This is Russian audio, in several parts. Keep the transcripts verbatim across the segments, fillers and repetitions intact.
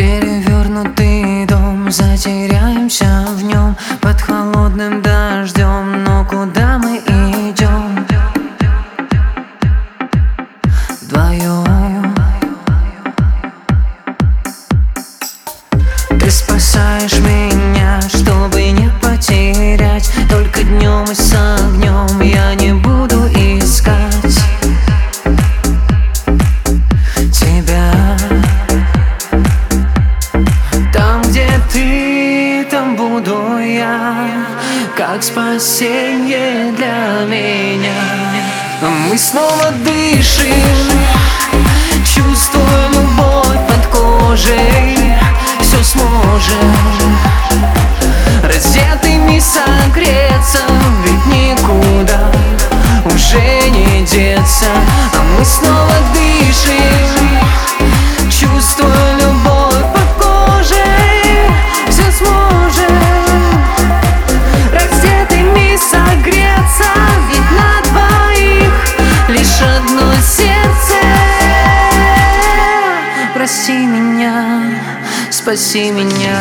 Перевернутый дом, затеряемся в нем под холодным дождем. Но куда мы идем? Вдвоем. Ты спасаешь меня, чтобы не потерять. Только днем и с огнем я не буду искать тебя. Там, где ты, там буду я, как спасение для меня. Мы снова дышим, чувствуем любовь под кожей. Все сможем раздетыми согреться, ведь никуда уже не деться. А мы снова дышим, чувствуем любовь под кожей. Все сможем раздетыми согреться, ведь на двоих лишь одно сердце. Прости меня, спаси меня.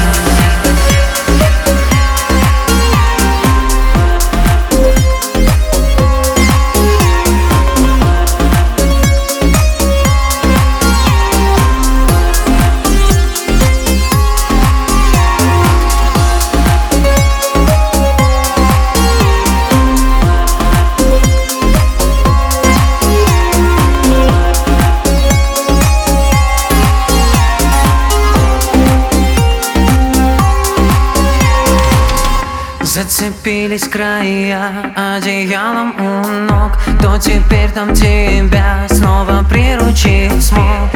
Зацепились края одеялом у ног. Кто теперь там тебя снова приручить смог?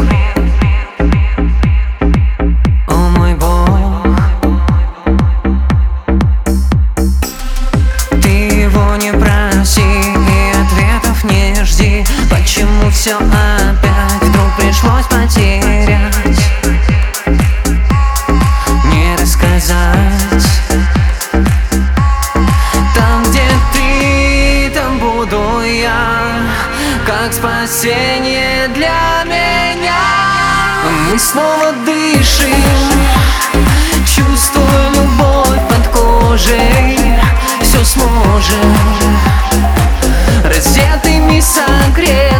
О мой Бог, ты его не проси и ответов не жди. Почему все опять вдруг пришлось потерять? Не рассказать. Как спасение для меня. Мы снова дышим, чувствуем любовь под кожей. Все сможем раздетыми согреть.